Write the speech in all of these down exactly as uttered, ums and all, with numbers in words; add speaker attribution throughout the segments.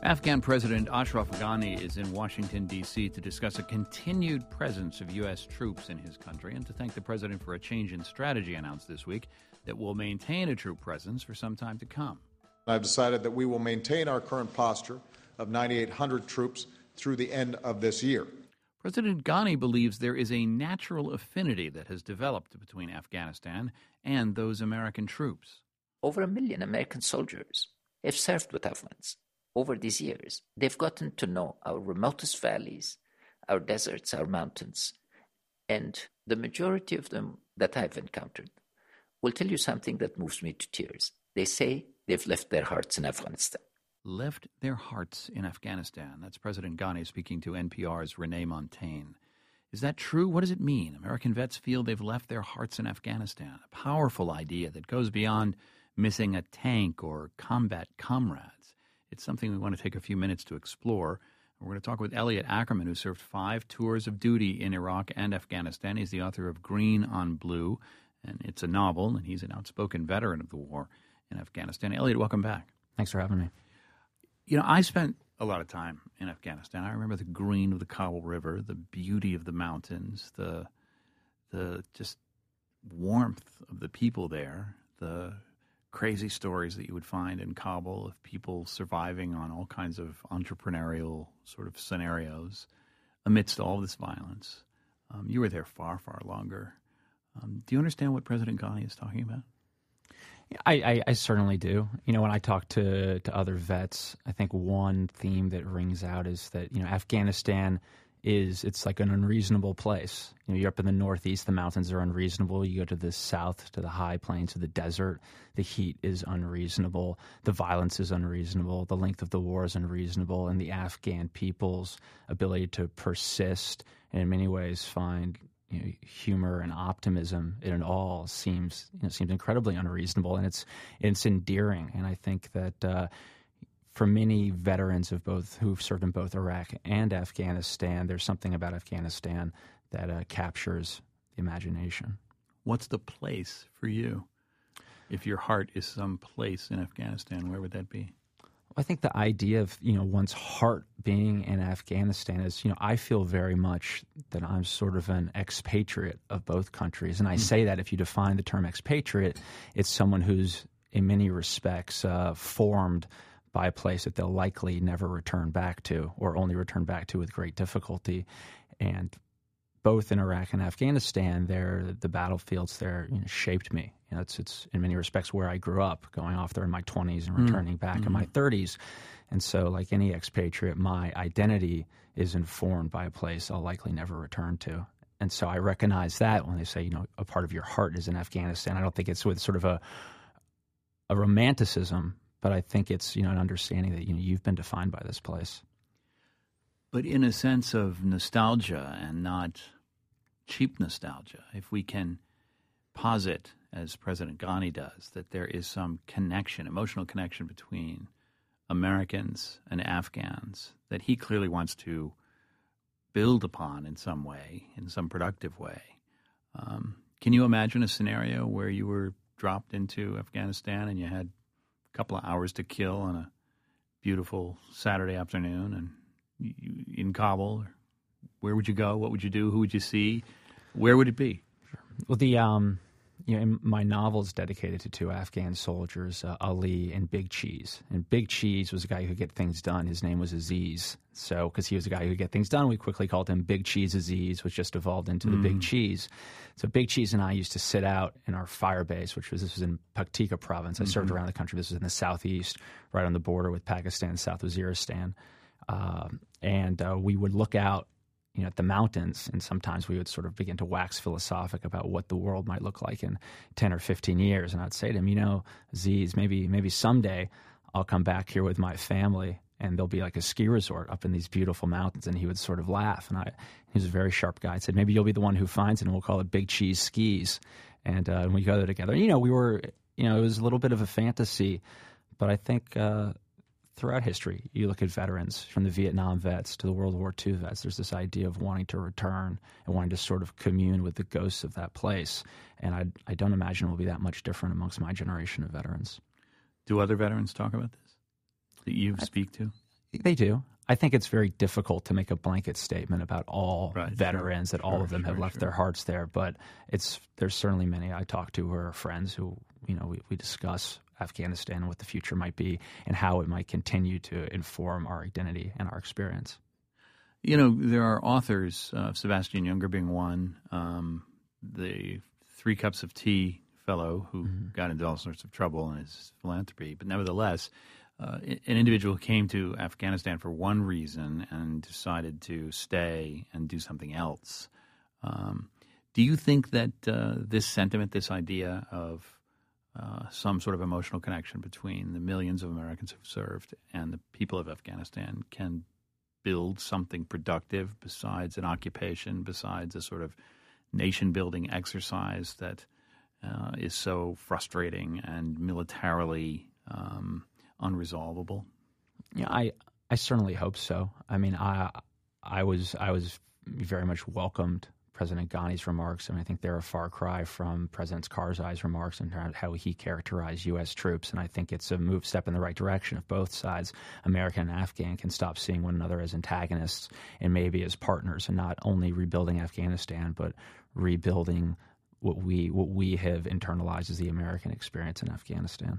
Speaker 1: Afghan President Ashraf Ghani is in Washington, D C to discuss a continued presence of U S troops in his country and to thank the president for a change in strategy announced this week that will maintain a troop presence for some time to come.
Speaker 2: I've decided that we will maintain our current posture of nine thousand eight hundred troops through the end of this year.
Speaker 1: President Ghani believes there is a natural affinity that has developed between Afghanistan and those American troops.
Speaker 3: Over a million American soldiers have served with Afghans. Over these years, they've gotten to know our remotest valleys, our deserts, our mountains, and the majority of them that I've encountered will tell you something that moves me to tears. They say they've left their hearts in Afghanistan.
Speaker 1: Left their hearts in Afghanistan. That's President Ghani speaking to N P R's Renee Montaigne. Is that true? What does it mean? American vets feel they've left their hearts in Afghanistan. A powerful idea that goes beyond missing a tank or combat comrades. It's something we want to take a few minutes to explore. We're going to talk with Elliot Ackerman, who served five tours of duty in Iraq and Afghanistan. He's the author of Green on Blue, and it's a novel, and he's an outspoken veteran of the war in Afghanistan. Elliot, welcome back.
Speaker 4: Thanks for having me.
Speaker 1: You know, I spent a lot of time in Afghanistan. I remember the green of the Kabul River, the beauty of the mountains, the the just warmth of the people there, the crazy stories that you would find in Kabul of people surviving on all kinds of entrepreneurial sort of scenarios amidst all this violence. Um, you were there far, far longer. Um, do you understand what President Ghani is talking about?
Speaker 4: I, I, I certainly do. You know, when I talk to, to other vets, I think one theme that rings out is that, you know, Afghanistan is, it's like an unreasonable place. You know, you're up in the northeast, the mountains are unreasonable. You go to the south, to the high plains, to the desert, the heat is unreasonable. The violence is unreasonable. The length of the war is unreasonable. And the Afghan people's ability to persist and in many ways find, you know, humor and optimism in it all seems, you know, seems incredibly unreasonable. And it's, it's endearing. And I think that, uh, for many veterans of both who've served in both Iraq and Afghanistan, there's something about Afghanistan that uh, captures the imagination.
Speaker 1: What's the place for you? If your heart is some place in Afghanistan, where would that be?
Speaker 4: I think the idea of, you know, one's heart being in Afghanistan is, you know, I feel very much that I'm sort of an expatriate of both countries. And I mm. say that if you define the term expatriate, it's someone who's in many respects uh, formed by a place that they'll likely never return back to or only return back to with great difficulty. And both in Iraq and Afghanistan, there the battlefields there, you know, shaped me. You know, it's it's in many respects where I grew up, going off there in my twenties and returning mm. back mm-hmm. in my thirties. And so, like any expatriate, my identity is informed by a place I'll likely never return to. And so I recognize that when they say, you know, a part of your heart is in Afghanistan. I don't think it's with sort of a a romanticism, but I think it's, you know, an understanding that, you know, you've been defined by this place.
Speaker 1: But in a sense of nostalgia and not cheap nostalgia, if we can posit, as President Ghani does, that there is some connection, emotional connection between Americans and Afghans that he clearly wants to build upon in some way, in some productive way. Um, can you imagine a scenario where you were dropped into Afghanistan and you had a couple of hours to kill on a beautiful Saturday afternoon and you, in Kabul? Where would you go? What would you do? Who would you see? Where would it be?
Speaker 4: Well, the um, you know, my novel is dedicated to two Afghan soldiers, uh, Ali and Big Cheese. And Big Cheese was a guy who could get things done. His name was Aziz. So, because he was a guy who could get things done, we quickly called him Big Cheese Aziz, which just evolved into the mm. Big Cheese. So Big Cheese and I used to sit out in our fire base, which was, this was in Paktika province. I mm-hmm. served around the country. This was in the southeast, right on the border with Pakistan, South Waziristan. Uh, and uh, we would look out, you know, at the mountains, and sometimes we would sort of begin to wax philosophic about what the world might look like in ten or fifteen years. And I'd say to him, you know, Aziz, maybe maybe someday I'll come back here with my family and there'll be like a ski resort up in these beautiful mountains. And he would sort of laugh. And I, he was a very sharp guy. I said, maybe you'll be the one who finds it, and we'll call it Big Cheese Skis. And, uh, and we go there together. And, you know, we were, you know, it was a little bit of a fantasy, but I think uh, throughout history, you look at veterans, from the Vietnam vets to the World War Two vets, there's this idea of wanting to return and wanting to sort of commune with the ghosts of that place. And I, I don't imagine it will be that much different amongst my generation of veterans.
Speaker 1: Do other veterans talk about this that you
Speaker 4: I,
Speaker 1: speak to?
Speaker 4: They do. I think it's very difficult to make a blanket statement about all
Speaker 1: right,
Speaker 4: veterans,
Speaker 1: sure,
Speaker 4: that all
Speaker 1: sure,
Speaker 4: of them
Speaker 1: sure,
Speaker 4: have left
Speaker 1: sure.
Speaker 4: their hearts there. But it's there's certainly many I talk to who are friends who, you know, we, we discuss Afghanistan and what the future might be and how it might continue to inform our identity and our experience.
Speaker 1: You know, there are authors, uh, Sebastian Junger being one, um, the Three Cups of Tea fellow who mm-hmm. got into all sorts of trouble in his philanthropy, but nevertheless, uh, an individual who came to Afghanistan for one reason and decided to stay and do something else. Um, do you think that uh, this sentiment, this idea of uh, some sort of emotional connection between the millions of Americans who've served and the people of Afghanistan can build something productive besides an occupation, besides a sort of nation-building exercise that uh, is so frustrating and militarily um, unresolvable?
Speaker 4: Yeah, I I certainly hope so. I mean, I I was I was very much welcomed President Ghani's remarks. I mean, I think they're a far cry from President Karzai's remarks and how he characterized U S troops. And I think it's a move step in the right direction if both sides, American and Afghan, can stop seeing one another as antagonists and maybe as partners, and not only rebuilding Afghanistan, but rebuilding what we what we have internalized as the American experience in Afghanistan.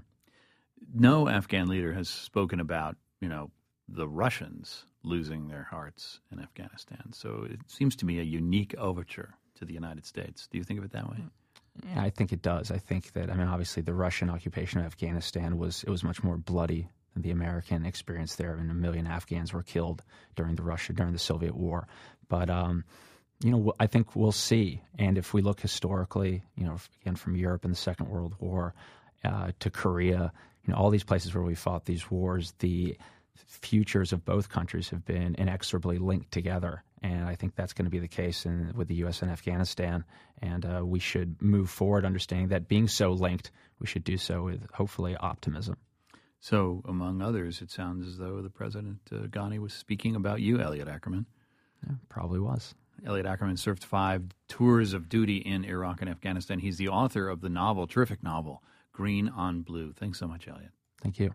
Speaker 1: No Afghan leader has spoken about, you know, the Russians losing their hearts in Afghanistan. So it seems to me a unique overture to the United States. Do you think of it that way?
Speaker 4: Yeah, I think it does. I think that, I mean, obviously the Russian occupation of Afghanistan was, it was much more bloody than the American experience there. I mean, a million Afghans were killed during the Russia, during the Soviet War. But, um, you know, I think we'll see. And if we look historically, you know, again, from Europe in the Second World War uh, to Korea, you know, all these places where we fought these wars, the futures of both countries have been inexorably linked together. And I think that's going to be the case in, with the U S and Afghanistan. And uh, we should move forward understanding that being so linked, we should do so with, hopefully, optimism.
Speaker 1: So, among others, it sounds as though the President uh, Ghani was speaking about you, Elliot Ackerman.
Speaker 4: Yeah, probably was.
Speaker 1: Elliot Ackerman served five tours of duty in Iraq and Afghanistan. He's the author of the novel, terrific novel, Green on Blue. Thanks so much, Elliot.
Speaker 4: Thank you.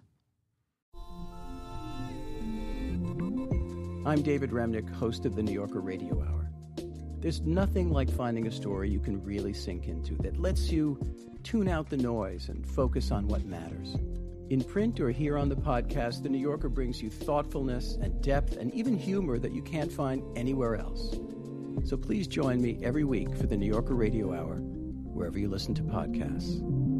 Speaker 5: I'm David Remnick, host of the New Yorker Radio Hour. There's nothing like finding a story you can really sink into that lets you tune out the noise and focus on what matters. In print or here on the podcast, the New Yorker brings you thoughtfulness and depth and even humor that you can't find anywhere else. So please join me every week for the New Yorker Radio Hour, wherever you listen to podcasts.